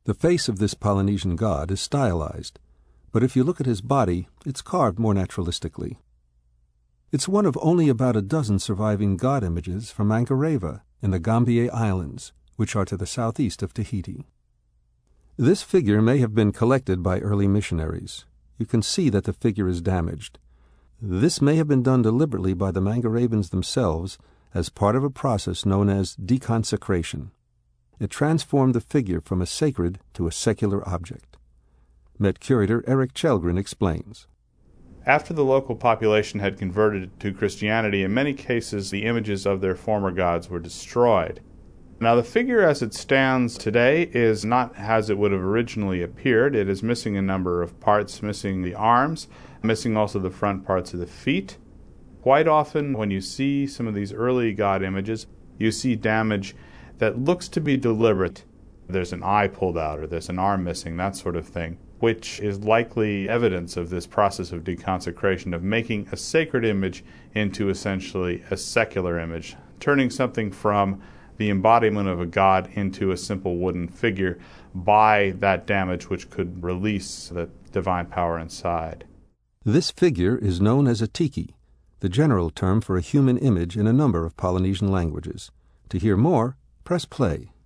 The face of this Polynesian god is stylized, but if you look at his body, it's carved more naturalistically. It's one of only about a dozen surviving god images from Mangareva in the Gambier Islands, which are to the southeast of Tahiti. This figure may have been collected by early missionaries. You can see that the figure is damaged. This may have been done deliberately by the Mangarevans themselves as part of a process known as deconsecration. It transformed the figure from a sacred to a secular object. Met curator Eric Chelgren explains. After the local population had converted to Christianity, in many cases the images of their former gods were destroyed. Now the figure as it stands today is not as it would have originally appeared. It is missing a number of parts, missing the arms, missing also the front parts of the feet. Quite often when you see some of these early god images, you see damage that looks to be deliberate. There's an eye pulled out or there's an arm missing, that sort of thing, which is likely evidence of this process of deconsecration, of making a sacred image into essentially a secular image, turning something from the embodiment of a god into a simple wooden figure by that damage which could release the divine power inside. This figure is known as a tiki, the general term for a human image in a number of Polynesian languages. To hear more, press play.